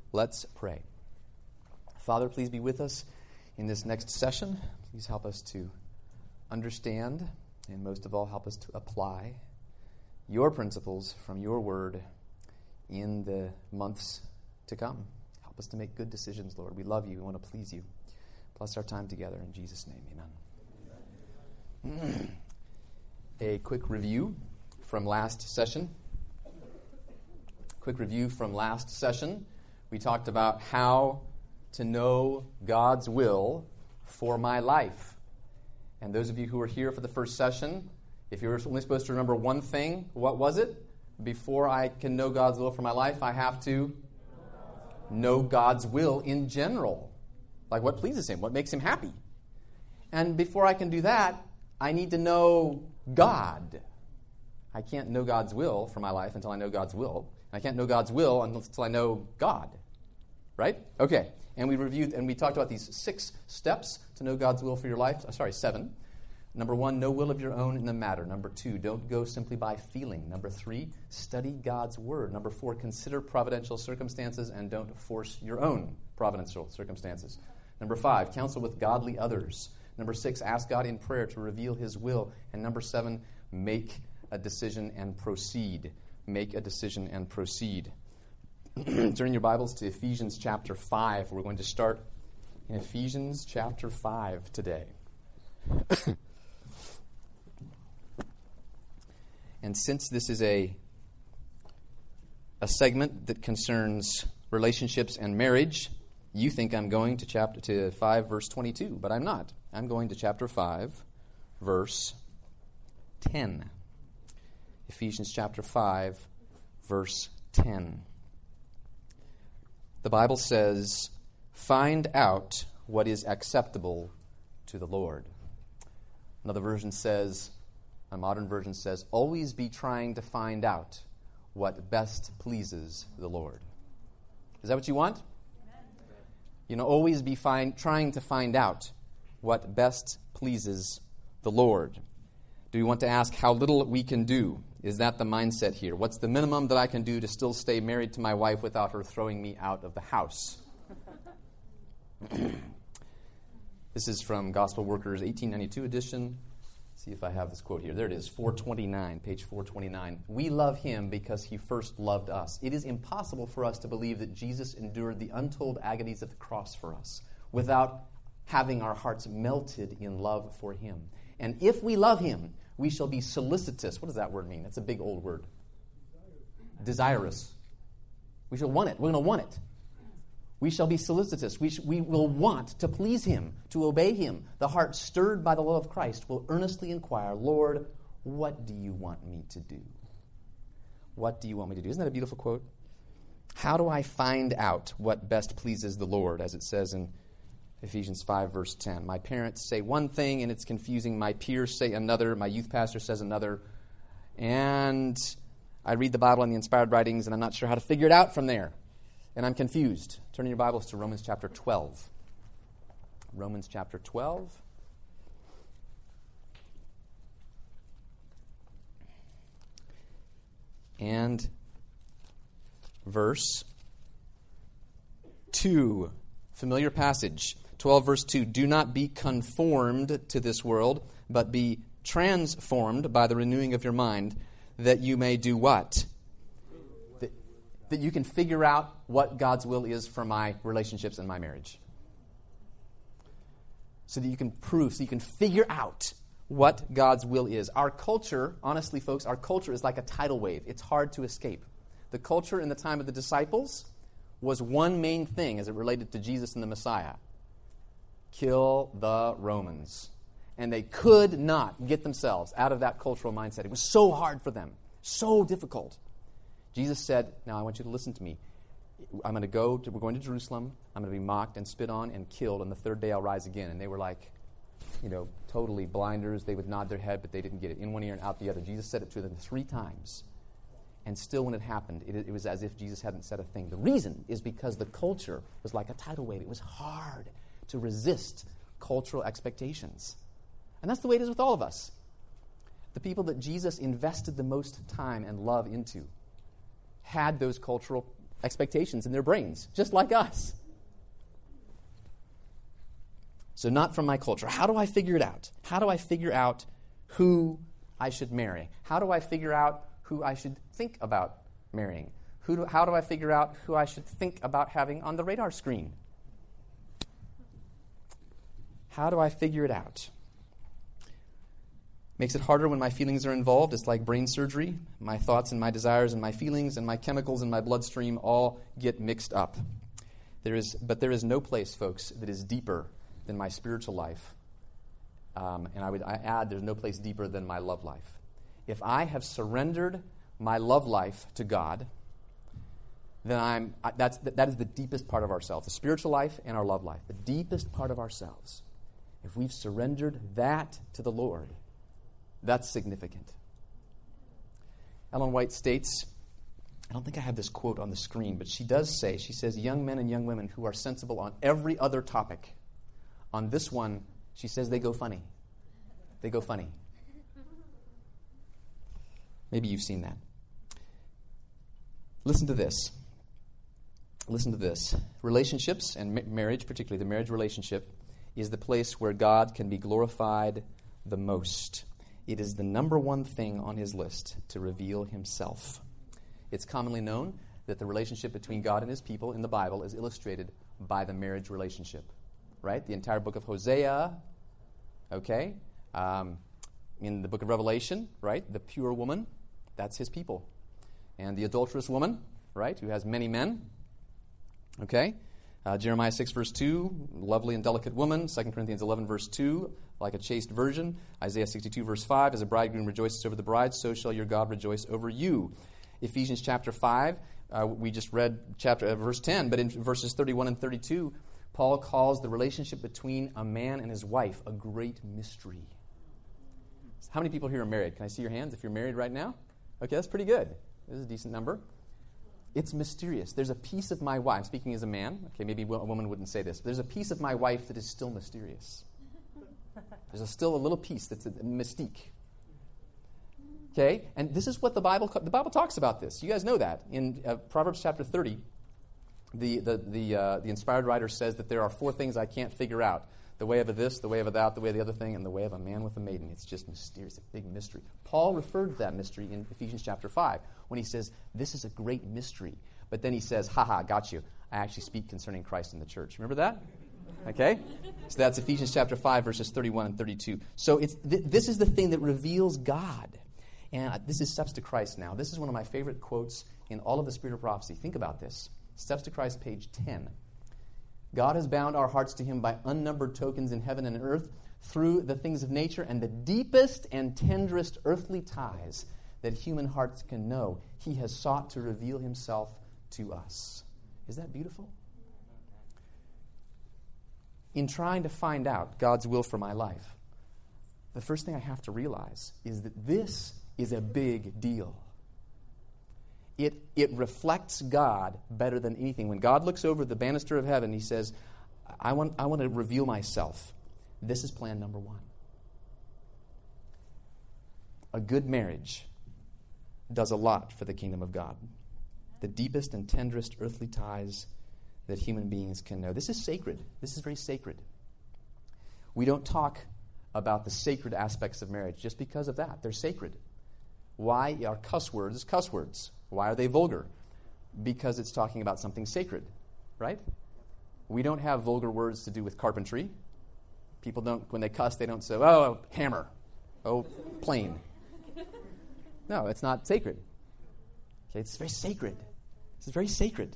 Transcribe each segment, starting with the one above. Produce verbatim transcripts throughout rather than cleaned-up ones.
Let's pray. Father, please be with us in this next session. Please help us to understand, and most of all, help us to apply your principles from your word in the months to come. Help us to make good decisions, Lord. We love you. We want to please you. Bless our time together. In Jesus' name, amen. A quick review from last session. Quick review from last session. We talked about how to know God's will for my life. And those of you who were here for the first session, if you were only supposed to remember one thing, what was it? Before I can know God's will for my life, I have to know God's will in general. Like what pleases Him, what makes Him happy. And before I can do that, I need to know God. I can't know God's will for my life until I know God's will. I can't know God's will until I know God. Right? Okay. And we reviewed and we talked about these six steps to know God's will for your life. Oh, sorry, seven. Number one, no will of your own in the matter. Number two, don't go simply by feeling. Number three, study God's word. Number four, consider providential circumstances and don't force your own providential circumstances. Number five, counsel with godly others. Number six, ask God in prayer to reveal His will. And number seven, make a decision and proceed. Make a decision and proceed. Turn your Bibles to Ephesians chapter five. We're going to start in Ephesians chapter five today. And since this is a, a segment that concerns relationships and marriage, you think I'm going to chapter to five, verse twenty-two, but I'm not. I'm going to chapter five, verse ten. Ephesians chapter five, verse ten. The Bible says, "Find out what is acceptable to the Lord." Another version says, a modern version says, "Always be trying to find out what best pleases the Lord." Is that what you want? You know, always be find, trying to find out what best pleases the Lord. Do we want to ask how little we can do? Is that the mindset here? What's the minimum that I can do to still stay married to my wife without her throwing me out of the house? This is from Gospel Workers eighteen ninety-two edition. Let's see if I have this quote here. There it is, four twenty-nine, page four twenty-nine. "We love Him because He first loved us. It is impossible for us to believe that Jesus endured the untold agonies of the cross for us without having our hearts melted in love for Him. And if we love Him, we shall be solicitous." What does that word mean? That's a big old word. Desirous. We shall want it. We're going to want it. We shall be solicitous. We, sh- we will want to please Him, to obey Him. The heart stirred by the love of Christ will earnestly inquire, "Lord, what do you want me to do?" What do you want me to do? Isn't that a beautiful quote? How do I find out what best pleases the Lord, as it says in Ephesians five, verse ten. My parents say one thing and it's confusing. My peers say another. My youth pastor says another. And I read the Bible and the inspired writings and I'm not sure how to figure it out from there. And I'm confused. Turn your Bibles to Romans chapter twelve. Romans chapter twelve. And verse two. Familiar passage. twelve verse two. "Do not be conformed to this world, but be transformed by the renewing of your mind, that you may do what?" That, that you can figure out what God's will is for my relationships and my marriage. So that you can prove, so you can figure out what God's will is. Our culture, honestly, folks, our culture is like a tidal wave. It's hard to escape. The culture in the time of the disciples was one main thing as it related to Jesus and the Messiah. Kill the Romans. And they could not get themselves out of that cultural mindset. It was so hard for them, so difficult. Jesus said, "Now I want you to listen to me. I'm going to go, to, we're going to Jerusalem. I'm going to be mocked and spit on and killed, and the third day I'll rise again." And they were like, you know, totally blinders. They would nod their head, but they didn't get it. In one ear and out the other. Jesus said it to them three times. And still when it happened, it, it was as if Jesus hadn't said a thing. The reason is because the culture was like a tidal wave. It was hard to resist cultural expectations. And that's the way it is with all of us. The people that Jesus invested the most time and love into had those cultural expectations in their brains, just like us. So not from my culture. How do I figure it out? How do I figure out who I should marry? How do I figure out who I should think about marrying? Who do, how do I figure out who I should think about having on the radar screen? How do I figure it out? Makes it harder when my feelings are involved. It's like brain surgery. My thoughts and my desires and my feelings and my chemicals in my bloodstream all get mixed up. There is, but there is no place, folks, that is deeper than my spiritual life. Um, and I would I add, there's no place deeper than my love life. If I have surrendered my love life to God, then I'm that's that is the deepest part of ourselves, the spiritual life and our love life, the deepest part of ourselves. If we've surrendered that to the Lord, that's significant. Ellen White states, I don't think I have this quote on the screen, but she does say, she says, young men and young women who are sensible on every other topic, on this one, she says they go funny. They go funny. Maybe you've seen that. Listen to this. Listen to this. Relationships and ma- marriage, particularly the marriage relationship, is the place where God can be glorified the most. It is the number one thing on his list to reveal himself. It's commonly known that the relationship between God and his people in the Bible is illustrated by the marriage relationship, right? The entire book of Hosea, okay? Um, in the book of Revelation, right? The pure woman, that's his people. And the adulterous woman, right, who has many men, okay? Uh, Jeremiah six, verse two, lovely and delicate woman. Second Corinthians eleven, verse two, like a chaste virgin. Isaiah sixty-two, verse five, as a bridegroom rejoices over the bride, so shall your God rejoice over you. Ephesians chapter five, uh, we just read chapter uh, verse ten, but in verses thirty-one and thirty-two, Paul calls the relationship between a man and his wife a great mystery. How many people here are married? Can I see your hands if you're married right now? Okay, that's pretty good. This is a decent number. It's mysterious. There's a piece of my wife, speaking as a man, okay, maybe a woman wouldn't say this, but there's a piece of my wife that is still mysterious. There's a, still a little piece that's a, a mystique. Okay, and this is what the Bible the Bible talks about this. You guys know that. In uh, Proverbs chapter thirty, the the the, uh, the inspired writer says that there are four things I can't figure out. The way of a this, the way of a that, the way of the other thing, and the way of a man with a maiden. It's just mysterious, a big mystery. Paul referred to that mystery in Ephesians chapter five when he says, this is a great mystery. But then he says, haha, got you. I actually speak concerning Christ in the church. Remember that? Okay? So that's Ephesians chapter five, verses thirty-one and thirty-two. So it's th- this is the thing that reveals God. And this is Steps to Christ now. This is one of my favorite quotes in all of the Spirit of Prophecy. Think about this. Steps to Christ, page ten. God has bound our hearts to him by unnumbered tokens in heaven and earth through the things of nature and the deepest and tenderest earthly ties that human hearts can know. He has sought to reveal himself to us. Is that beautiful? In trying to find out God's will for my life, the first thing I have to realize is that this is a big deal. It, it reflects God better than anything. When God looks over the banister of heaven, he says, I want, I want to reveal myself. This is plan number one. A good marriage does a lot for the kingdom of God. The deepest and tenderest earthly ties that human beings can know. This is sacred. This is very sacred. We don't talk about the sacred aspects of marriage just because of that. They're sacred. Why are cuss words cuss words? Why are they vulgar? Because it's talking about something sacred, right? We don't have vulgar words to do with carpentry. People don't, when they cuss, they don't say, oh, hammer, oh, plane. No, it's not sacred. Okay, it's very sacred. It's very sacred.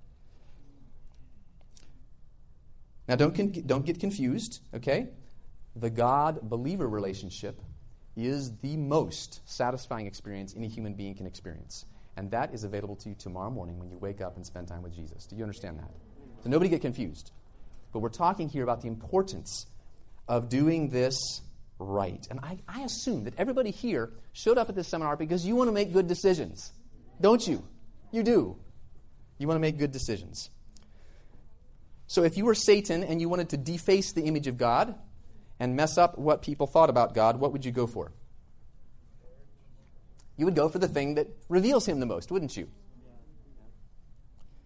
Now, don't con- don't get confused, okay? The God-believer relationship is the most satisfying experience any human being can experience. And that is available to you tomorrow morning when you wake up and spend time with Jesus. Do you understand that? So nobody get confused. But we're talking here about the importance of doing this right. And I, I assume that everybody here showed up at this seminar because you want to make good decisions. Don't you? You do. You want to make good decisions. So if you were Satan and you wanted to deface the image of God and mess up what people thought about God, what would you go for? You would go for the thing that reveals him the most, wouldn't you?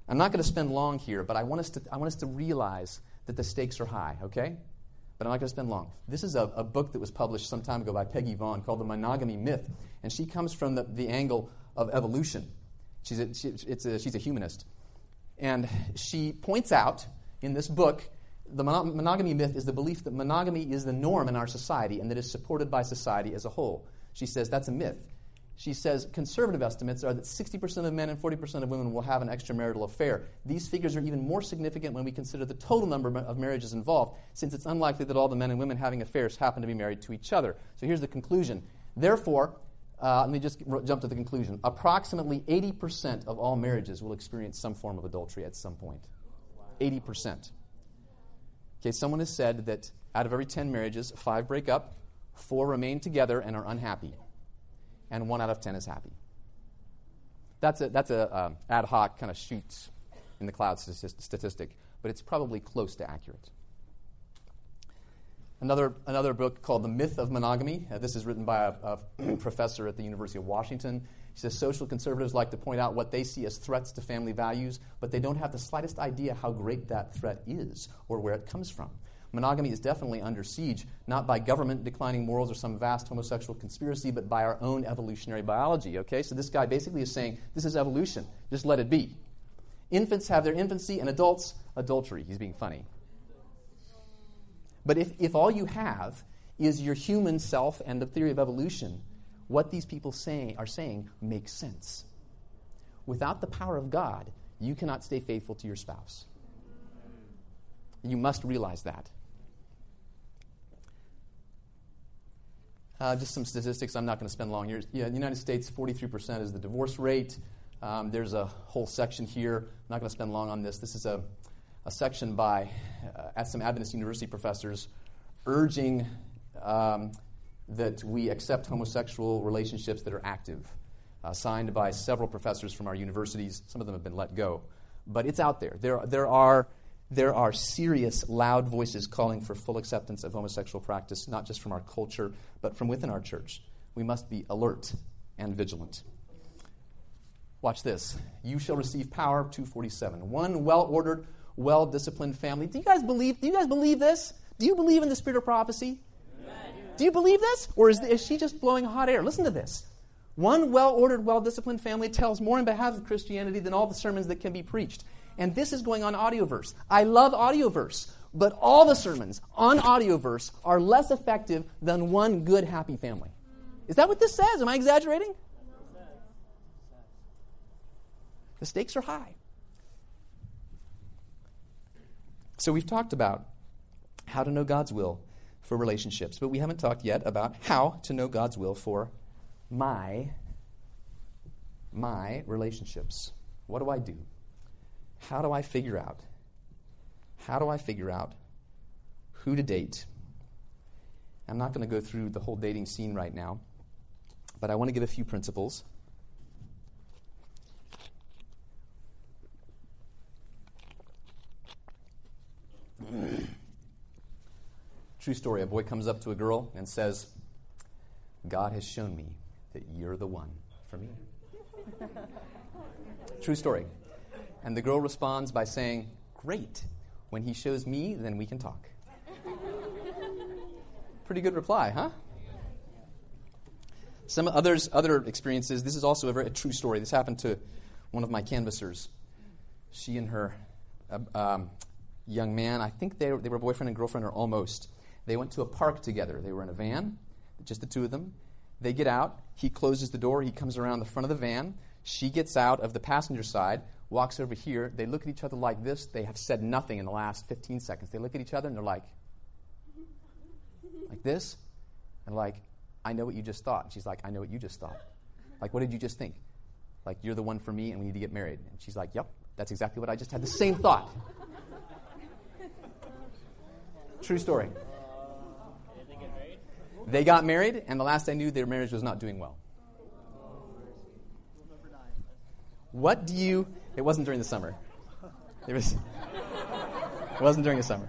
I'm not going to spend long here, but I want us to, I want us to realize that the stakes are high, okay? But I'm not going to spend long. This is a, a book that was published some time ago by Peggy Vaughn called The Monogamy Myth, and she comes from the, the angle of evolution. She's a, she, it's a, she's a humanist. And she points out in this book, the mono- monogamy myth is the belief that monogamy is the norm in our society and that is supported by society as a whole. She says that's a myth. She says conservative estimates are that sixty percent of men and forty percent of women will have an extramarital affair. These figures are even more significant when we consider the total number of marriages involved, since it's unlikely that all the men and women having affairs happen to be married to each other. So here's the conclusion. Therefore, uh, let me just r- jump to the conclusion. Approximately eighty percent of all marriages will experience some form of adultery at some point. eighty percent. Okay, someone has said that out of every ten marriages, five break up, four remain together and are unhappy, and one out of ten is happy. That's a, that's a uh, ad hoc kind of shoots in the cloud statistic, but it's probably close to accurate. Another, another book called The Myth of Monogamy. Uh, this is written by a, a professor at the University of Washington. He says social conservatives like to point out what they see as threats to family values, but they don't have the slightest idea how great that threat is or where it comes from. Monogamy is definitely under siege, not by government declining morals or some vast homosexual conspiracy, but by our own evolutionary biology, okay? So this guy basically is saying, this is evolution. Just let it be. Infants have their infancy, and adults, adultery. He's being funny. But if, if all you have is your human self and the theory of evolution, what these people say, are saying makes sense. Without the power of God, you cannot stay faithful to your spouse. You must realize that. Uh, just some statistics. I'm not going to spend long here. Yeah, in the United States, forty-three percent is the divorce rate. Um, there's a whole section here. I'm not going to spend long on this. This is a, a section by uh, at some Adventist University professors urging um, that we accept homosexual relationships that are active, uh, signed by several professors from our universities. Some of them have been let go. But it's out there. There, there are... There are serious, loud voices calling for full acceptance of homosexual practice, not just from our culture, but from within our church. We must be alert and vigilant. Watch this. You shall receive power, two forty-seven. One well-ordered, well-disciplined family. Do you guys believe, do you guys believe this? Do you believe in the spirit of prophecy? Amen. Do you believe this? Or is, is she just blowing hot air? Listen to this. One well-ordered, well-disciplined family tells more in behalf of Christianity than all the sermons that can be preached. And this is going on Audioverse. I love Audioverse, but all the sermons on Audioverse are less effective than one good, happy family. Is that what this says? Am I exaggerating? The stakes are high. So we've talked about how to know God's will for relationships, but we haven't talked yet about how to know God's will for my, my relationships. What do I do? How do I figure out? How do I figure out who to date? I'm not going to go through the whole dating scene right now, but I want to give a few principles. True story. A boy comes up to a girl and says, "God has shown me that you're the one for me." True story. And the girl responds by saying, "Great. When he shows me, then we can talk." Pretty good reply, huh? Some others, other experiences. This is also a very a true story. This happened to one of my canvassers. She and her uh, um, young man, I think they, they were boyfriend and girlfriend, or almost. They went to a park together. They were in a van, just the two of them. They get out. He closes the door. He comes around the front of the van. She gets out of the passenger side, walks over here. They look at each other like this. They have said nothing in the last fifteen seconds. They look at each other and they're like, like this. And like, "I know what you just thought." And she's like, "I know what you just thought." Like, "What did you just think?" Like, "You're the one for me and we need to get married." And she's like, "Yep, that's exactly what I just had. The same thought." True story. They got married, and the last I knew, their marriage was not doing well. What do you... It wasn't during the summer. It was. It wasn't during the summer.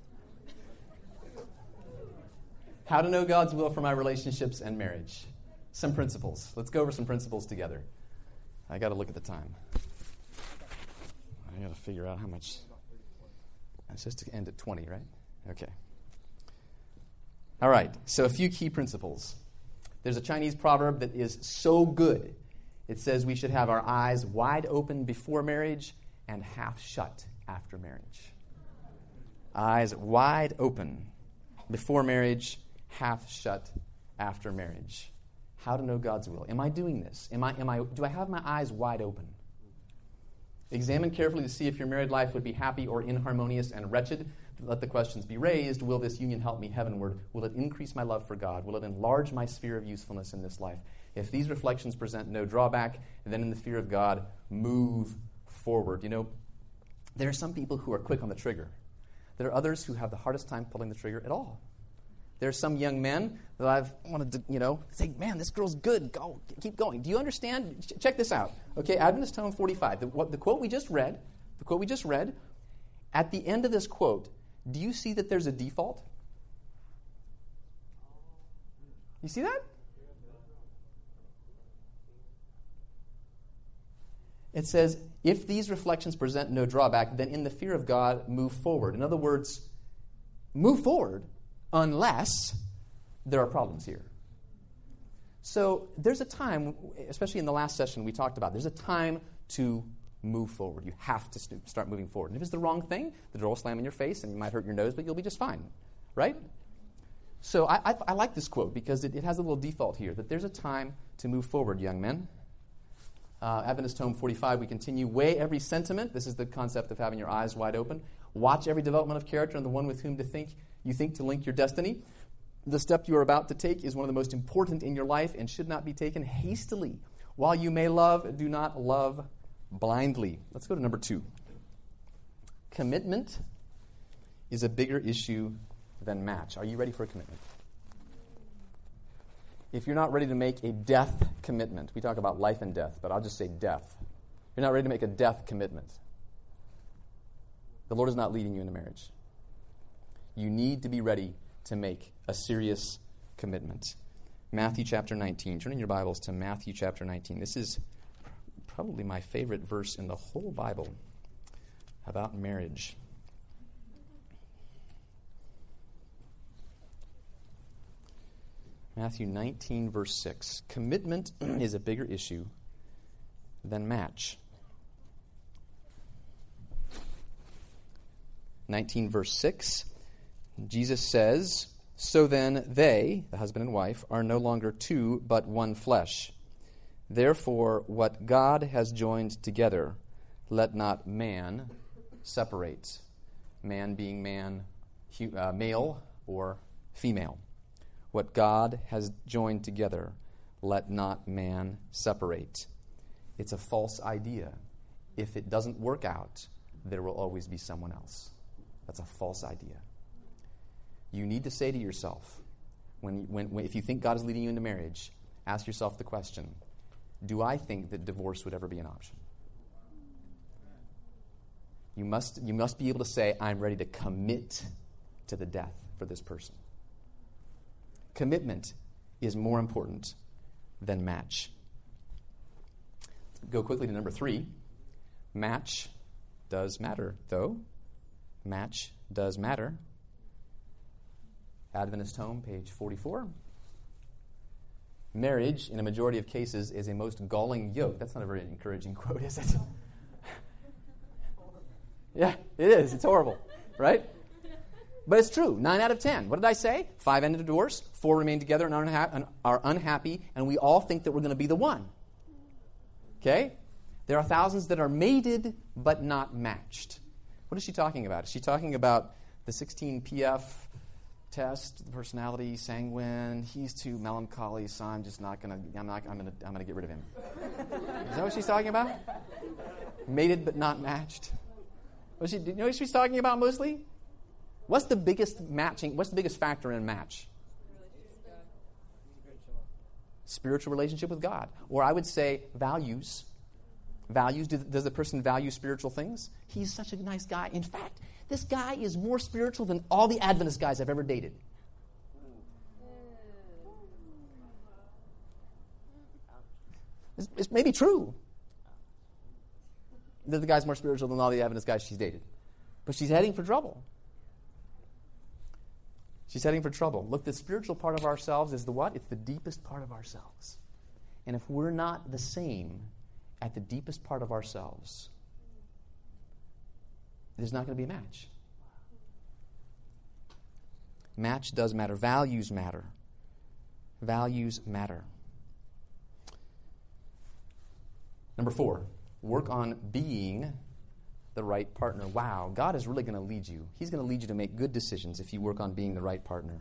How to know God's will for my relationships and marriage. some principles. Let's go over some principles together. I got to look at the time. I got to figure out how much. It's just to end at twenty, right? Okay. All right. So a few key principles. There's a Chinese proverb that is so good. It says we should have our eyes wide open before marriage and half shut after marriage. Eyes wide open before marriage, half shut after marriage. How to know God's will. Am I doing this? Am I, am I, do I have my eyes wide open? Examine carefully to see if your married life would be happy or inharmonious and wretched. Let the questions be raised. Will this union help me heavenward? Will it increase my love for God? Will it enlarge my sphere of usefulness in this life? If these reflections present no drawback, then in the fear of God, move forward. You know, there are some people who are quick on the trigger. There are others who have the hardest time pulling the trigger at all. There are some young men that I've wanted to, you know, say, man, this girl's good. Go, keep going. Do you understand? Ch- check this out. Okay, Adventist Tome forty-five. The, what, the quote we just read, the quote we just read, at the end of this quote, do you see that there's a default? You see that? It says, if these reflections present no drawback, then in the fear of God, move forward. In other words, move forward unless there are problems here. So there's a time, especially in the last session we talked about, there's a time to move forward. You have to st- start moving forward. And if it's the wrong thing, the door will slam in your face and you might hurt your nose, but you'll be just fine, right? So I, I, I like this quote because it, it has a little default here, that there's a time to move forward, young men. Uh, Adventist Tome forty-five, we continue. Weigh every sentiment. This is the concept of having your eyes wide open. Watch every development of character and the one with whom to think you think to link your destiny. The step you are about to take is one of the most important in your life and should not be taken hastily. While you may love, do not love blindly. Let's go to number two. Commitment is a bigger issue than match. Are you ready for a commitment? If you're not ready to make a death commitment, we talk about life and death, but I'll just say death. You're not ready to make a death commitment. The Lord is not leading you into marriage. You need to be ready to make a serious commitment. Matthew chapter nineteen. Turn in your Bibles to Matthew chapter nineteen. This is probably my favorite verse in the whole Bible about marriage. Matthew nineteen, verse six. Commitment is a bigger issue than match. nineteen, verse six. Jesus says, so then they, the husband and wife, are no longer two, but one flesh. Therefore, what God has joined together, let not man separate. Man being man, uh, male or female. What God has joined together, let not man separate. It's a false idea. If it doesn't work out, there will always be someone else. That's a false idea. You need to say to yourself, when, when, when if you think God is leading you into marriage, ask yourself the question, do I think that divorce would ever be an option? You must, you must be able to say, I'm ready to commit to the death for this person. Commitment is more important than match. Go quickly to number three. Match does matter, though. Match does matter. Adventist Home, page forty-four. Marriage, in a majority of cases, is a most galling yoke. That's not a very encouraging quote, is it? Yeah, it is. It's horrible, right? But it's true. Nine out of ten. What did I say? Five ended in divorce. Four remain together and are, unha- and are unhappy, and we all think that we're going to be the one. Okay? There are thousands that are mated but not matched. What is she talking about? Is she talking about the sixteen P F test, the personality, sanguine? He's too melancholy, so I'm just not going to. I'm not. I'm going to. I'm going to get rid of him. Is that what she's talking about? Mated but not matched. What she, do you know what she's talking about mostly? What's the biggest matching? What's the biggest factor in a match? Spiritual relationship with God. Or I would say values. Values. Do, does the person value spiritual things? He's such a nice guy. In fact, this guy is more spiritual than all the Adventist guys I've ever dated. It's, it's maybe true that the guy's more spiritual than all the Adventist guys she's dated. But she's heading for trouble. She's heading for trouble. Look, the spiritual part of ourselves is the what? It's the deepest part of ourselves. And if we're not the same at the deepest part of ourselves, there's not going to be a match. Match does matter. Values matter. Values matter. Number four, work on being the right partner. Wow, God is really going to lead you. He's going to lead you to make good decisions if you work on being the right partner.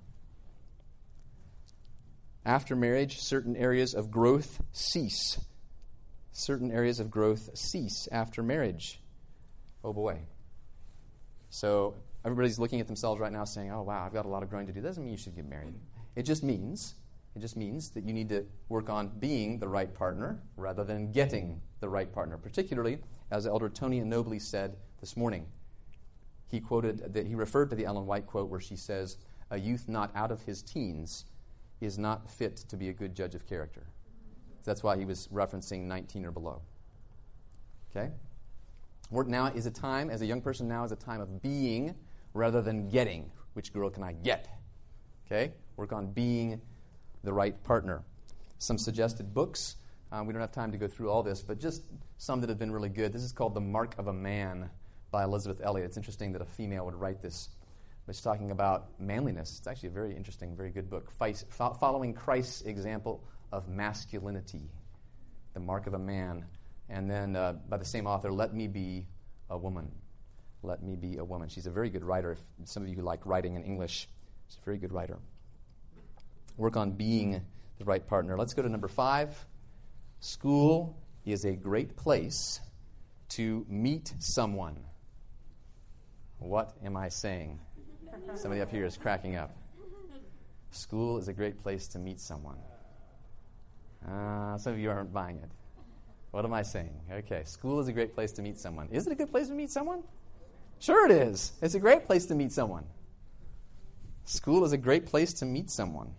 After marriage, certain areas of growth cease. Certain areas of growth cease after marriage. Oh boy. So everybody's looking at themselves right now saying, oh wow, I've got a lot of growing to do. That doesn't mean you should get married. It just means, it just means that you need to work on being the right partner rather than getting the right partner. Particularly, as Elder Tony Nobley said this morning. He quoted, that he referred to the Ellen White quote where she says, a youth not out of his teens is not fit to be a good judge of character. So that's why he was referencing nineteen or below. Okay? Work now is a time, as a young person now, is a time of being rather than getting. Which girl can I get? Okay? Work on being the right partner. Some suggested books. Um, we don't have time to go through all this, but just some that have been really good. This is called The Mark of a Man by Elizabeth Elliot. It's interesting that a female would write this. It's talking about manliness. It's actually a very interesting, very good book. Following Christ's example of masculinity. The Mark of a Man. And then uh, by the same author, Let Me Be a Woman. Let Me Be a Woman. She's a very good writer. If some of you who like writing in English, she's a very good writer. Work on being the right partner. Let's go to number five. School is a great place to meet someone. What am I saying? Somebody up here is cracking up. School is a great place to meet someone. Uh, some of you aren't buying it. What am I saying? Okay, school is a great place to meet someone. Is it a good place to meet someone? Sure it is. It's a great place to meet someone. School is a great place to meet someone.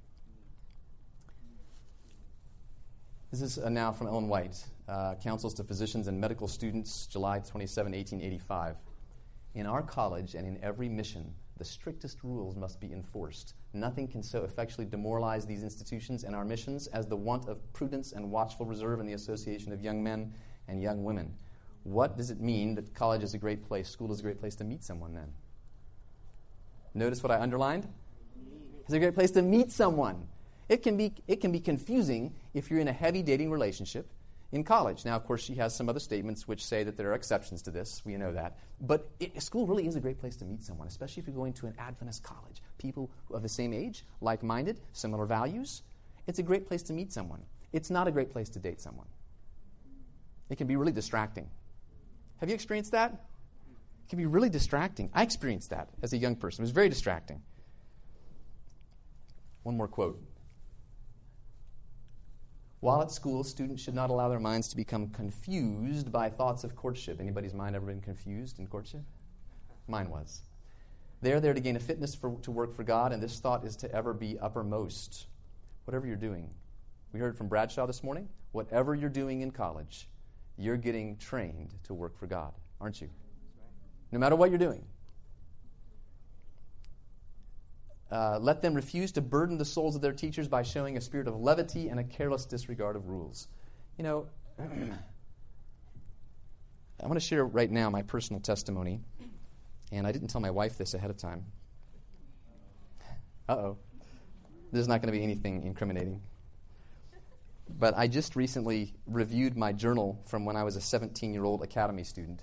This is uh, now from Ellen White, uh, Counsels to Physicians and Medical Students, July twenty-seventh, eighteen eighty-five. In our college and in every mission, the strictest rules must be enforced. Nothing can so effectually demoralize these institutions and our missions as the want of prudence and watchful reserve in the association of young men and young women. What does it mean that college is a great place, school is a great place to meet someone then? Notice what I underlined? It's a great place to meet someone. It can be it can be confusing if you're in a heavy dating relationship in college. Now, of course, she has some other statements which say that there are exceptions to this. We know that. But it, school really is a great place to meet someone, especially if you're going to an Adventist college. People of the same age, like-minded, similar values. It's a great place to meet someone. It's not a great place to date someone. It can be really distracting. Have you experienced that? It can be really distracting. I experienced that as a young person. It was very distracting. One more quote. While at school, students should not allow their minds to become confused by thoughts of courtship. Anybody's mind ever been confused in courtship? Mine was. They are there to gain a fitness for, to work for God, and this thought is to ever be uppermost. Whatever you're doing. We heard from Bradshaw this morning. Whatever you're doing in college, you're getting trained to work for God, aren't you? No matter what you're doing. Uh, let them refuse to burden the souls of their teachers by showing a spirit of levity and a careless disregard of rules. You know, I want to share right now my personal testimony, and I didn't tell my wife this ahead of time. Uh-oh. There's not going to be anything incriminating. But I just recently reviewed my journal from when I was a seventeen-year-old academy student.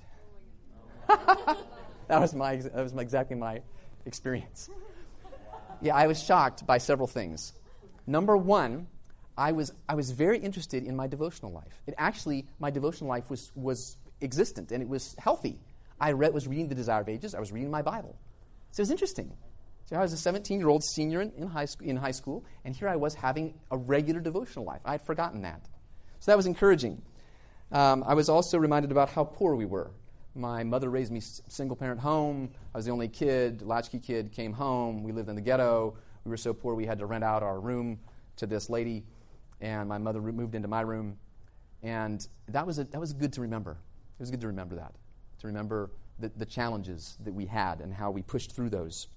that was my that was my, exactly my experience. Yeah, I was shocked by several things. Number one, I was I was very interested in my devotional life. It actually, my devotional life was was existent and it was healthy. I read, was reading the Desire of Ages. I was reading my Bible. So it was interesting. So I was a seventeen-year-old senior in, in, high, in high school, and here I was having a regular devotional life. I had forgotten that. So that was encouraging. Um, I was also reminded about how poor we were. My mother raised me single-parent home. I was the only kid, latchkey kid, came home. We lived in the ghetto. We were so poor we had to rent out our room to this lady, and my mother moved into my room. and that was a, that was good to remember. It was good to remember that, to remember the, the challenges that we had and how we pushed through those.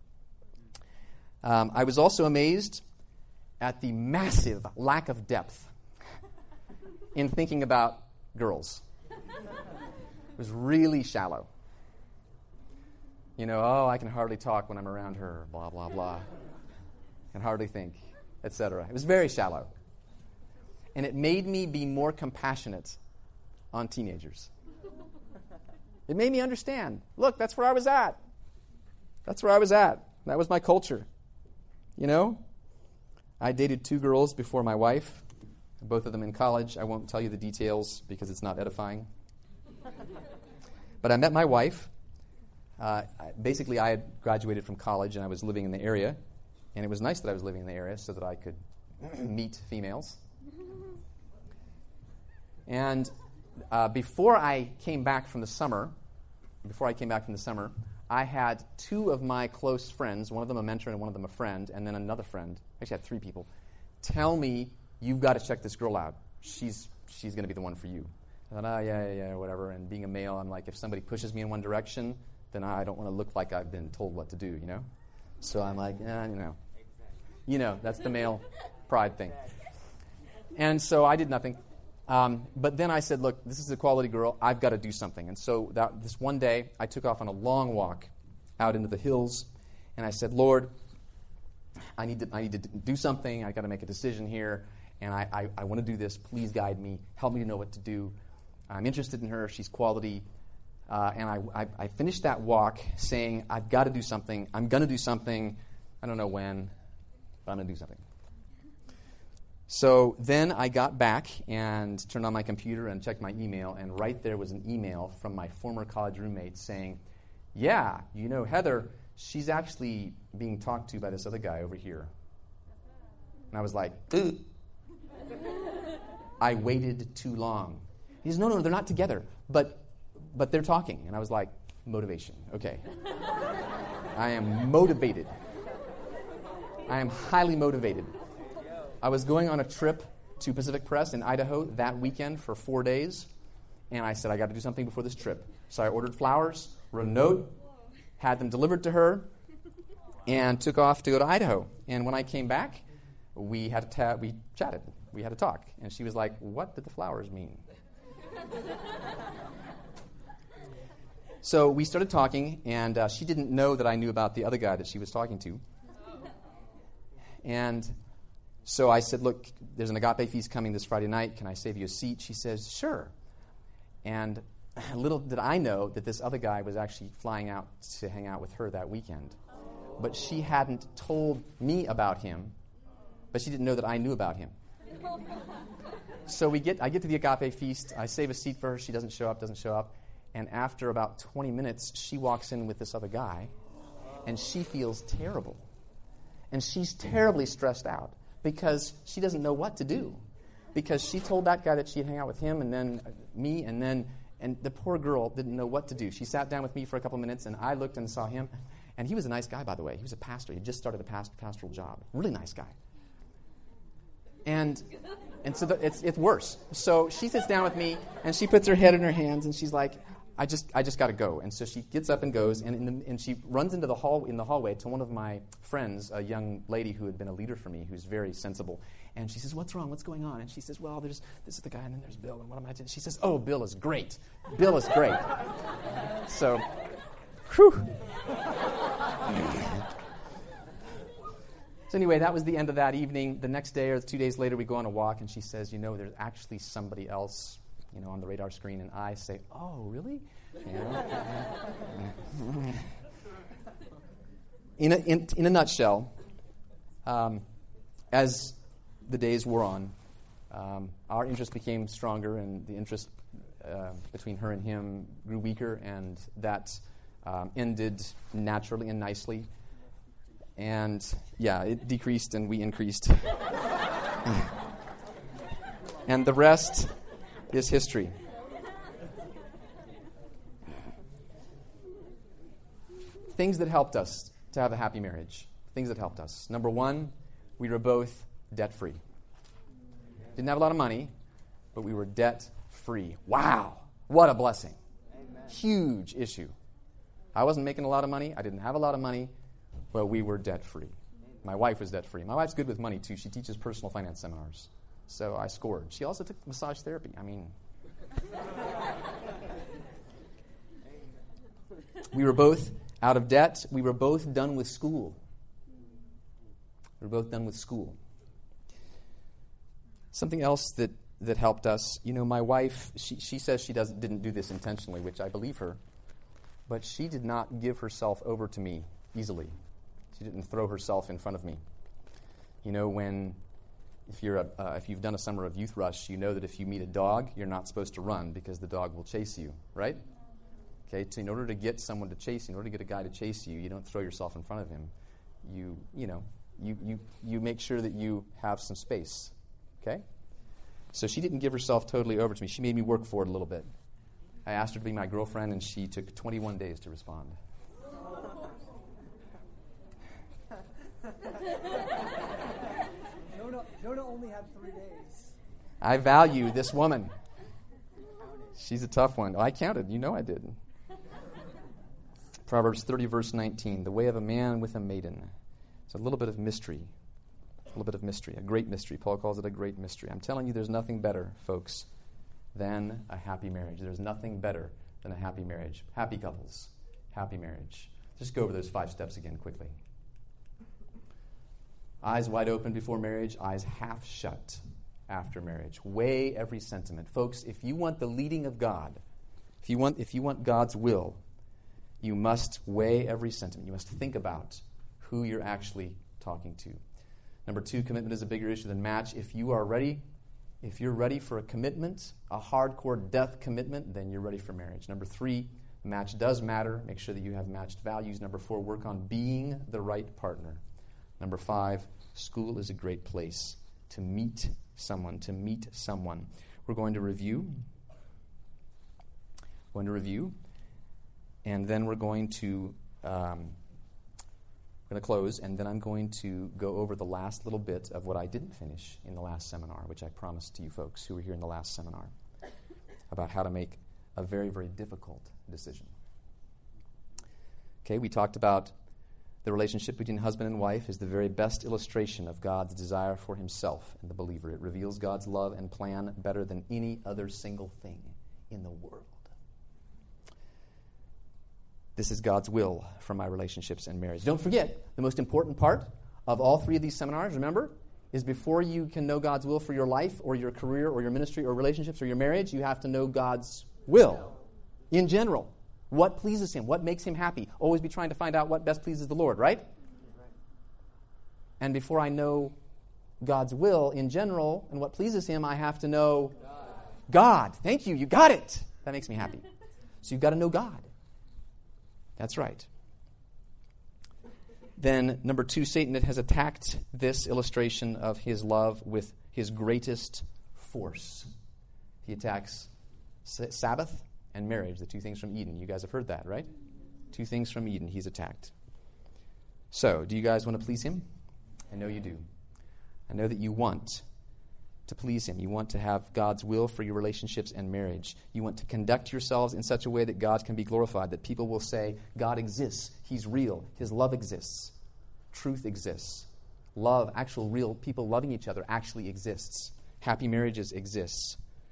Um, I was also amazed at the massive lack of depth in thinking about girls. It was really shallow. You know, oh, I can hardly talk when I'm around her, blah, blah, blah. Can hardly think, et cetera. It was very shallow. And it made me be more compassionate on teenagers. It made me understand, look, that's where I was at. That's where I was at. That was my culture. You know? I dated two girls before my wife, both of them in college. I won't tell you the details because it's not edifying. But I met my wife. Uh, basically, I had graduated from college and I was living in the area. And it was nice that I was living in the area so that I could meet females. And uh, before I came back from the summer, before I came back from the summer, I had two of my close friends, one of them a mentor and one of them a friend, and then another friend, actually I had three people, tell me, you've got to check this girl out. She's she's going to be the one for you. I thought, oh, yeah, yeah, yeah, whatever. And being a male, I'm like, if somebody pushes me in one direction, then I don't want to look like I've been told what to do, you know? So I'm like, eh, you know. You know, that's the male pride thing. And so I did nothing. Um, but then I said, look, this is a quality girl. I've got to do something. And so that, this one day, I took off on a long walk out into the hills, and I said, Lord, I need to, I need to do something. I've got to make a decision here, and I, I, I want to do this. Please guide me. Help me to know what to do. I'm interested in her. She's quality. Uh, and I, I, I finished that walk saying, I've got to do something. I'm going to do something. I don't know when, but I'm going to do something. So then I got back and turned on my computer and checked my email, and right there was an email from my former college roommate saying, yeah, you know, Heather, she's actually being talked to by this other guy over here. And I was like, ugh. I waited too long. He says, no, no, they're not together, but but they're talking. And I was like, motivation, okay. I am motivated. I am highly motivated. I was going on a trip to Pacific Press in Idaho that weekend for four days, and I said, I got to do something before this trip. So I ordered flowers, wrote a note, had them delivered to her, and took off to go to Idaho. And when I came back, we had to ta- we chatted. We had a talk. And she was like, what did the flowers mean? So we started talking, and uh, she didn't know that I knew about the other guy that she was talking to. And so I said, look, there's an agape feast coming this Friday night. Can I save you a seat? She says, sure. And little did I know that this other guy was actually flying out to hang out with her that weekend. But she hadn't told me about him, but she didn't know that I knew about him. So we get, I get to the agape feast. I save a seat for her. She doesn't show up, doesn't show up. And after about twenty minutes, she walks in with this other guy, and she feels terrible. And she's terribly stressed out because she doesn't know what to do. Because she told that guy that she'd hang out with him and then me, and then and the poor girl didn't know what to do. She sat down with me for a couple minutes, and I looked and saw him. And he was a nice guy, by the way. He was a pastor. He just started a past, pastoral job. Really nice guy. And and so the, it's it's worse. So she sits down with me, and she puts her head in her hands, and she's like, I just I just got to go. And so she gets up and goes, and in the, and she runs into the hall in the hallway to one of my friends, a young lady who had been a leader for me, who's very sensible. And she says, "What's wrong? What's going on?" And she says, "Well, there's this is the guy, and then there's Bill, and what am I doing?" She says, "Oh, Bill is great. Bill is great." So, whew. So anyway, that was the end of that evening. The next day or two days later, we go on a walk, and she says, "You know, there's actually somebody else, you know, on the radar screen." And I say, "Oh, really?" You know? in, a, in, in a nutshell, um, as the days wore on, um, our interest became stronger, and the interest uh, between her and him grew weaker, and that um, ended naturally and nicely. And, yeah, it decreased and we increased. And the rest is history. Things that helped us to have a happy marriage. Things that helped us. Number one, we were both debt-free. Didn't have a lot of money, but we were debt-free. Wow, what a blessing. Amen. Huge issue. I wasn't making a lot of money. I didn't have a lot of money, but we were debt-free. My wife was debt-free. My wife's good with money, too. She teaches personal finance seminars. So I scored. She also took massage therapy. I mean, we were both out of debt. We were both done with school. We were both done with school. Something else that, that helped us, you know, my wife, she, she says she doesn't didn't do this intentionally, which I believe her, but she did not give herself over to me easily. She didn't throw herself in front of me. You know, when if you're a, uh, if you've done a summer of Youth Rush, you know that if you meet a dog, you're not supposed to run because the dog will chase you, right? Okay, so in order to get someone to chase you, in order to get a guy to chase you, you don't throw yourself in front of him. You, you know, you you you make sure that you have some space. Okay? So she didn't give herself totally over to me. She made me work for it a little bit. I asked her to be my girlfriend, and she took twenty-one days to respond. Jonah, Jonah only had three days. I value this woman. She's a tough one. Oh, I counted. You know I did. Proverbs thirty, verse nineteen. The way of a man with a maiden. It's a little bit of mystery. A little bit of mystery. A great mystery. Paul calls it a great mystery. I'm telling you, there's nothing better, folks, than a happy marriage. There's nothing better than a happy marriage. Happy couples. Happy marriage. Just go over those five steps again quickly. Eyes wide open before marriage. Eyes half shut after marriage. Weigh every sentiment. Folks, if you want the leading of God, if you want, if you want God's will, you must weigh every sentiment. You must think about who you're actually talking to. Number two, commitment is a bigger issue than match. If you are ready, if you're ready for a commitment, a hardcore death commitment, then you're ready for marriage. Number three, match does matter. Make sure that you have matched values. Number four, work on being the right partner. Number five, school is a great place to meet someone, to meet someone. We're going to review. We're going to review. And then we're going to um, we're going to close, and then I'm going to go over the last little bit of what I didn't finish in the last seminar, which I promised to you folks who were here in the last seminar, about how to make a very, very difficult decision. Okay, we talked about the relationship between husband and wife is the very best illustration of God's desire for himself and the believer. It reveals God's love and plan better than any other single thing in the world. This is God's will for my relationships and marriage. Don't forget, the most important part of all three of these seminars, remember, is before you can know God's will for your life or your career or your ministry or relationships or your marriage, you have to know God's will in general. What pleases him? What makes him happy? Always be trying to find out what best pleases the Lord, right? And before I know God's will in general and what pleases him, I have to know God. God. Thank you. You got it. That makes me happy. So you've got to know God. That's right. Then, number two, Satan has attacked this illustration of his love with his greatest force. He attacks Sabbath and marriage, the two things from Eden. You guys have heard that, right? Two things from Eden he's attacked. So, do you guys want to please him? I know you do. I know that you want to please him. You want to have God's will for your relationships and marriage. You want to conduct yourselves in such a way that God can be glorified, that people will say, God exists, he's real, his love exists, truth exists. Love, actual real people loving each other actually exists. Happy marriages exists.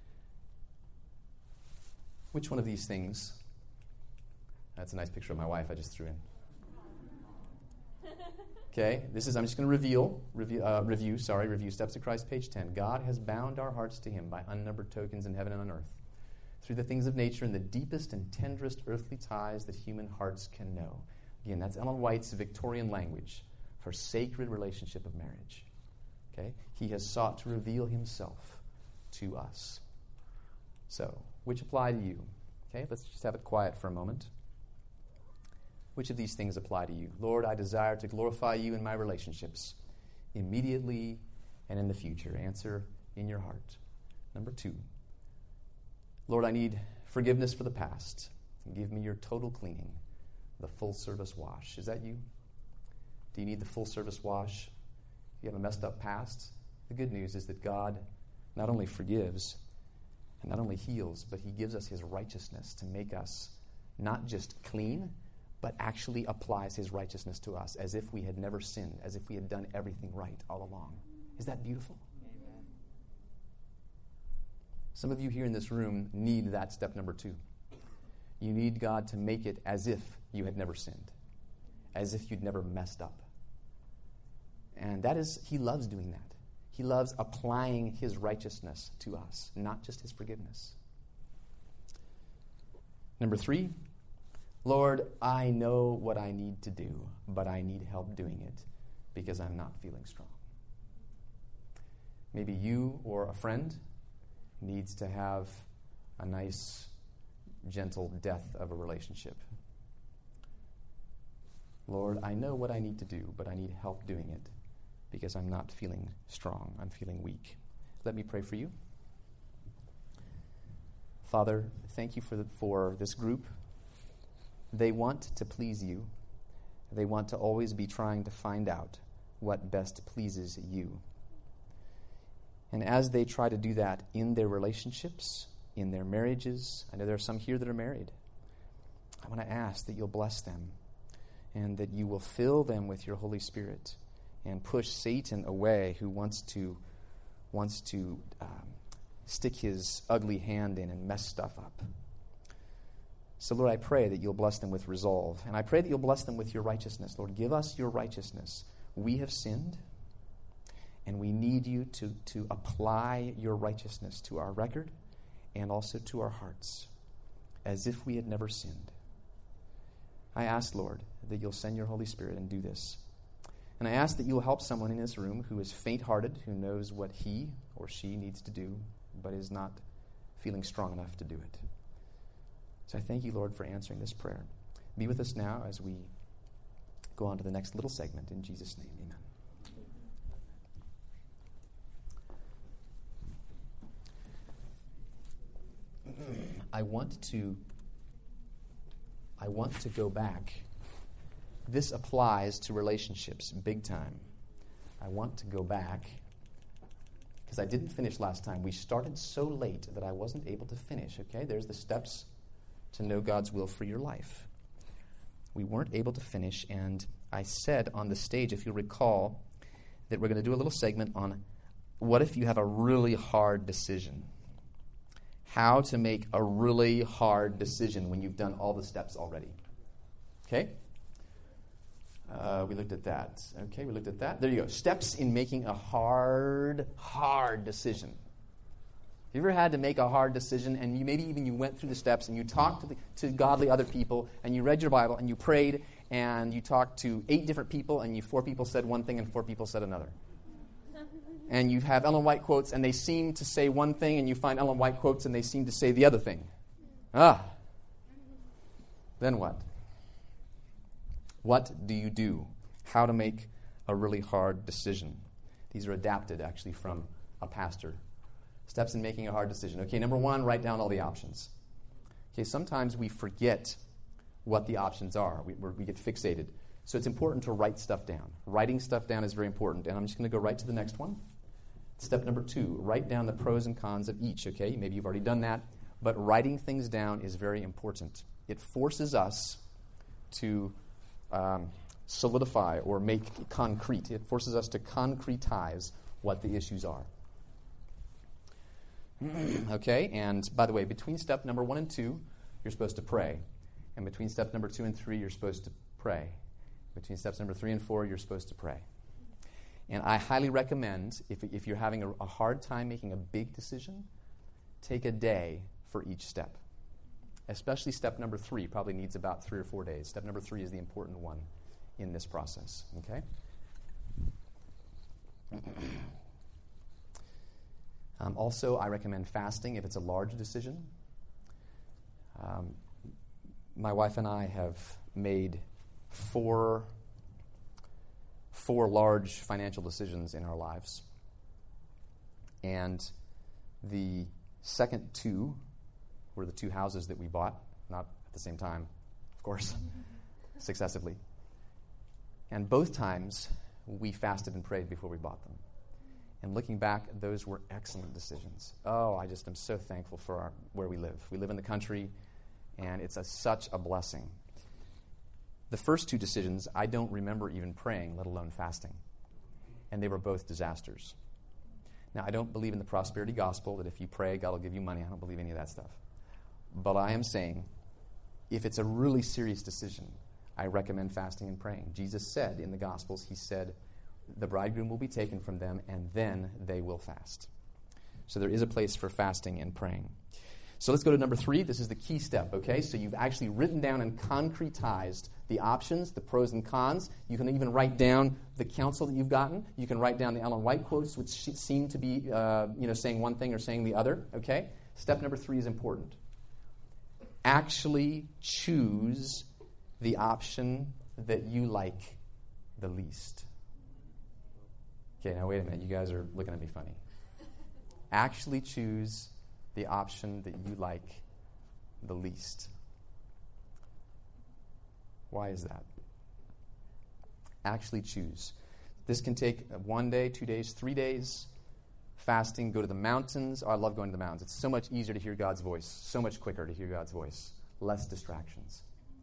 Which one of these things? That's a nice picture of my wife I just threw in. Okay, this is, I'm just going to reveal, review, uh, review, sorry, review Steps to Christ, page ten. God has bound our hearts to him by unnumbered tokens in heaven and on earth, through the things of nature and the deepest and tenderest earthly ties that human hearts can know. Again, that's Ellen White's Victorian language for sacred relationship of marriage. Okay, he has sought to reveal himself to us. So, which apply to you? Okay, let's just have it quiet for a moment. Which of these things apply to you? Lord, I desire to glorify you in my relationships, immediately and in the future. Answer in your heart. Number two, Lord, I need forgiveness for the past. Give me your total cleaning, the full service wash. Is that you? Do you need the full service wash? If you have a messed up past, the good news is that God not only forgives, And not only heals, but he gives us his righteousness to make us not just clean, but actually applies his righteousness to us as if we had never sinned, as if we had done everything right all along. Is that beautiful? Amen. Some of you here in this room need that step number two. You need God to make it as if you had never sinned, as if you'd never messed up. And that is, he loves doing that. He loves applying his righteousness to us, not just his forgiveness. Number three, Lord, I know what I need to do, but I need help doing it because I'm not feeling strong. Maybe you or a friend needs to have a nice, gentle death of a relationship. Lord, I know what I need to do, but I need help doing it because I'm not feeling strong. I'm feeling weak. Let me pray for you. Father, thank you for, the, for this group. They want to please you. They want to always be trying to find out what best pleases you. And as they try to do that in their relationships, in their marriages, I know there are some here that are married, I want to ask that you'll bless them and that you will fill them with your Holy Spirit and push Satan away, who wants to wants to um, stick his ugly hand in and mess stuff up. So, Lord, I pray that you'll bless them with resolve. And I pray that you'll bless them with your righteousness. Lord, give us your righteousness. We have sinned, and we need you to, to apply your righteousness to our record and also to our hearts, as if we had never sinned. I ask, Lord, that you'll send your Holy Spirit and do this. And I ask that you'll help someone in this room who is faint-hearted, who knows what he or she needs to do, but is not feeling strong enough to do it. So I thank you, Lord, for answering this prayer. Be with us now as we go on to the next little segment. In Jesus' name, amen. I want to I want to go back. This applies to relationships big time. I want to go back because I didn't finish last time. We started so late that I wasn't able to finish, okay? There's the steps to know God's will for your life. We weren't able to finish, and I said on the stage, if you'll recall, that we're going to do a little segment on what if you have a really hard decision? How to make a really hard decision when you've done all the steps already. Okay? Uh, we looked at that. Okay, we looked at that. There you go. Steps in making a hard, hard decision. Have you ever had to make a hard decision, and you maybe even you went through the steps, and you talked to, the, to godly other people, and you read your Bible, and you prayed, and you talked to eight different people, and you four people said one thing, and four people said another. And you have Ellen White quotes, and they seem to say one thing, and you find Ellen White quotes, and they seem to say the other thing. Ah. Then what? What do you do? How to make a really hard decision. These are adapted, actually, from a pastor. Steps in making a hard decision. Okay, number one, write down all the options. Okay, sometimes we forget what the options are. We, we get fixated. So it's important to write stuff down. Writing stuff down is very important. And I'm just going to go right to the next one. Step number two, write down the pros and cons of each. Okay, maybe you've already done that. But writing things down is very important. It forces us to um, solidify or make concrete. It forces us to concretize what the issues are. Okay, and by the way, between step number one and two, you're supposed to pray. And between step number two and three, you're supposed to pray. Between steps number three and four, you're supposed to pray. And I highly recommend, if, if you're having a, a hard time making a big decision, take a day for each step. Especially step number three probably needs about three or four days. Step number three is the important one in this process. Okay? Um, also, I recommend fasting if it's a large decision. Um, my wife and I have made four, four large financial decisions in our lives. And the second two were the two houses that we bought, not at the same time, of course, successively. And both times, we fasted and prayed before we bought them. And looking back, those were excellent decisions. Oh, I just am so thankful for our, where we live. We live in the country, and it's a, such a blessing. The first two decisions, I don't remember even praying, let alone fasting. And they were both disasters. Now, I don't believe in the prosperity gospel, that if you pray, God will give you money. I don't believe any of that stuff. But I am saying, if it's a really serious decision, I recommend fasting and praying. Jesus said in the Gospels, he said, the bridegroom will be taken from them, and then they will fast. So there is a place for fasting and praying. So let's go to number three. This is the key step, okay? So you've actually written down and concretized the options, the pros and cons. You can even write down the counsel that you've gotten. You can write down the Ellen White quotes, which seem to be uh, you know, saying one thing or saying the other, okay? Step number three is important. Actually choose the option that you like the least. Okay, now wait a minute. You guys are looking at me funny. Actually choose the option that you like the least. Why is that? Actually choose. This can take one day, two days, three days. Fasting, go to the mountains. Oh, I love going to the mountains. It's so much easier to hear God's voice, so much quicker to hear God's voice. Less distractions.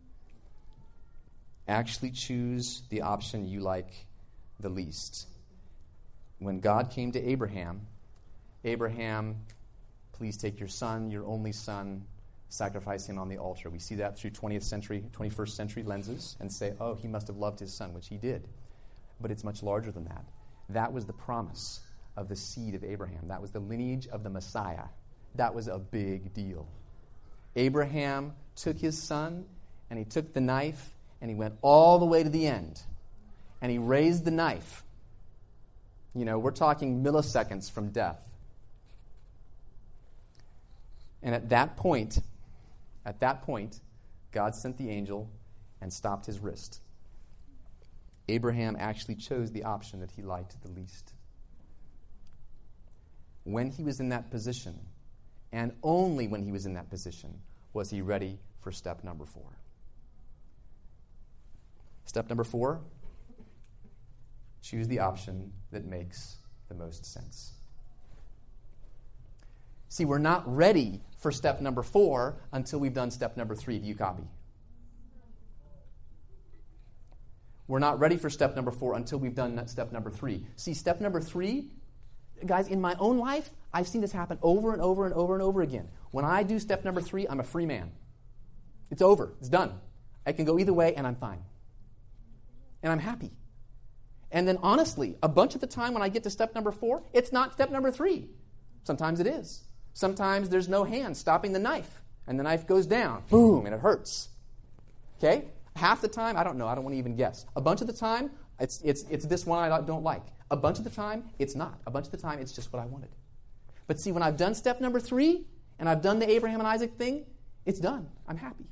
Actually choose the option you like the least. When God came to Abraham, Abraham, please take your son, your only son, sacrifice him on the altar. We see that through twentieth century, twenty-first century lenses and say, oh, he must have loved his son, which he did. But it's much larger than that. That was the promise of the seed of Abraham. That was the lineage of the Messiah. That was a big deal. Abraham took his son, and he took the knife, and he went all the way to the end. And he raised the knife. You know, we're talking milliseconds from death. And at that point, at that point, God sent the angel and stopped his wrist. Abraham actually chose the option that he liked the least. When he was in that position, and only when he was in that position, was he ready for step number four. Step number four, choose the option that makes the most sense. See, we're not ready for step number four until we've done step number three. Do you copy? We're not ready for step number four until we've done step number three. See, step number three, guys, in my own life, I've seen this happen over and over and over and over again. When I do step number three, I'm a free man. It's over. It's done. I can go either way, and I'm fine. And I'm happy. And then, honestly, a bunch of the time when I get to step number four, it's not step number three. Sometimes it is. Sometimes there's no hand stopping the knife, and the knife goes down. Boom, and it hurts. Okay? Half the time, I don't know. I don't want to even guess. A bunch of the time, it's it's it's this one I don't like. A bunch of the time, it's not. A bunch of the time, it's just what I wanted. But see, when I've done step number three, and I've done the Abraham and Isaac thing, it's done. I'm happy.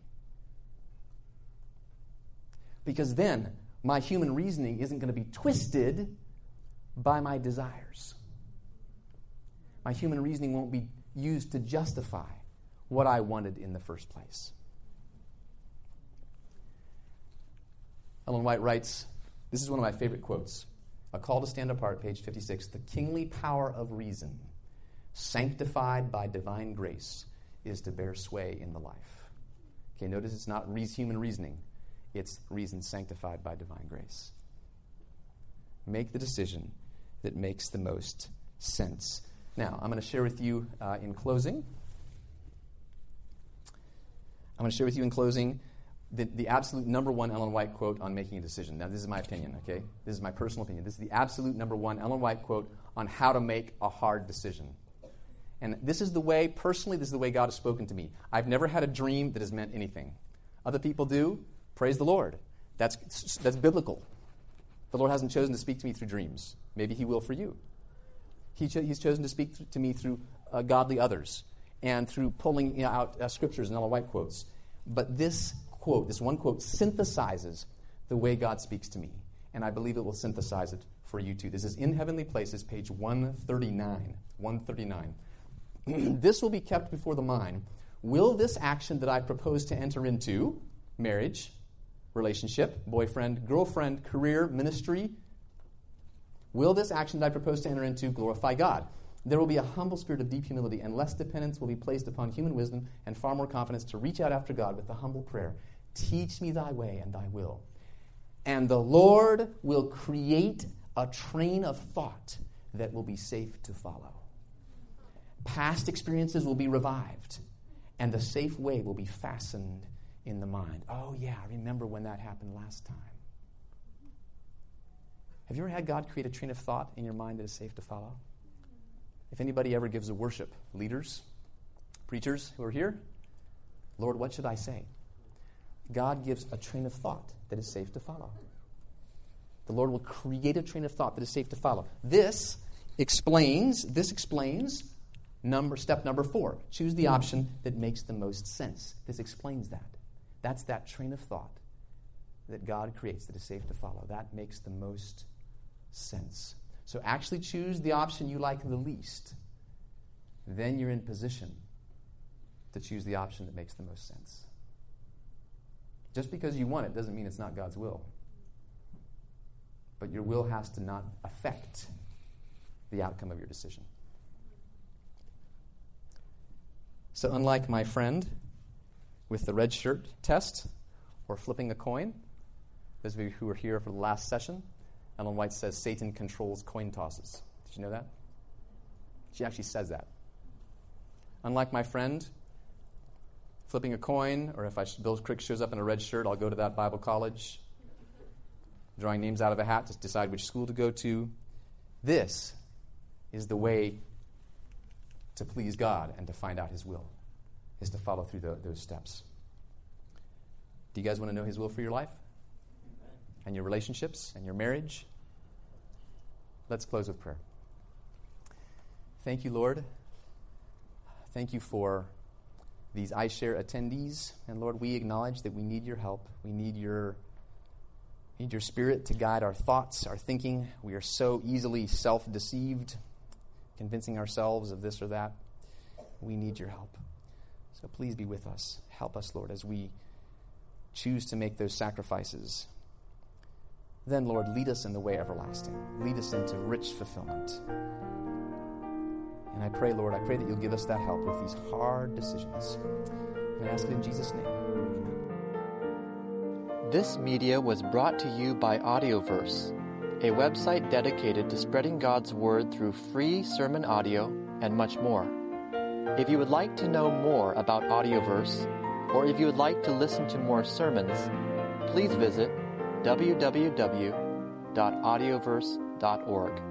Because then, my human reasoning isn't going to be twisted by my desires. My human reasoning won't be used to justify what I wanted in the first place. Ellen White writes, this is one of my favorite quotes, A Call to Stand Apart, page fifty-six, the kingly power of reason, sanctified by divine grace, is to bear sway in the life. Okay, notice it's not re- human reasoning. It's reason sanctified by divine grace. Make the decision that makes the most sense. Now, I'm going to share with you uh, in closing. I'm going to share with you in closing the, the absolute number one Ellen White quote on making a decision. Now, this is my opinion, okay? This is my personal opinion. This is the absolute number one Ellen White quote on how to make a hard decision. And this is the way, personally, this is the way God has spoken to me. I've never had a dream that has meant anything. Other people do. Praise the Lord. That's, that's biblical. The Lord hasn't chosen to speak to me through dreams. Maybe he will for you. He cho- he's chosen to speak th- to me through uh, godly others and through pulling you know, out uh, scriptures and Ellen White quotes. But this quote, this one quote, synthesizes the way God speaks to me. And I believe it will synthesize it for you too. This is In Heavenly Places, page one thirty-nine. one thirty-nine. This will be kept before the mind. Will this action that I propose to enter into, marriage, relationship, boyfriend, girlfriend, career, ministry, Will this action that I propose to enter into glorify God? There will be a humble spirit of deep humility, and less dependence will be placed upon human wisdom and far more confidence to reach out after God with the humble prayer, teach me thy way and thy will. And the Lord will create a train of thought that will be safe to follow. Past experiences will be revived, and the safe way will be fastened in the mind. Oh yeah, I remember when that happened last time. Have you ever had God create a train of thought in your mind that is safe to follow? If anybody ever gives a worship, leaders, preachers who are here, Lord, what should I say? God gives a train of thought that is safe to follow. The Lord will create a train of thought that is safe to follow. This explains, this explains number step number four. Choose the option that makes the most sense. This explains that. That's that train of thought that God creates that is safe to follow. That makes the most sense. So actually choose the option you like the least. Then you're in position to choose the option that makes the most sense. Just because you want it doesn't mean it's not God's will. But your will has to not affect the outcome of your decision. So unlike my friend with the red shirt test or flipping a coin, those of you who were here for the last session, Ellen White says Satan controls coin tosses. Did you know that? She actually says that. Unlike my friend flipping a coin, or if I, Bill Crick shows up in a red shirt, I'll go to that Bible college, drawing names out of a hat to decide which school to go to. This is the way to please God and to find out His will, is to follow through the, those steps. Do you guys want to know His will for your life? And your relationships and your marriage? Let's close with prayer. Thank you, Lord. Thank you for these iShare attendees. And Lord, we acknowledge that we need your help. We need your, need your Spirit to guide our thoughts, our thinking. We are so easily self-deceived, convincing ourselves of this or that. We need your help. So please be with us. Help us, Lord, as we choose to make those sacrifices. Then, Lord, lead us in the way everlasting. Lead us into rich fulfillment. And I pray, Lord, I pray that you'll give us that help with these hard decisions. And I ask it in Jesus' name. This media was brought to you by Audioverse, a website dedicated to spreading God's Word through free sermon audio and much more. If you would like to know more about Audioverse, or if you would like to listen to more sermons, please visit w w w dot audioverse dot org.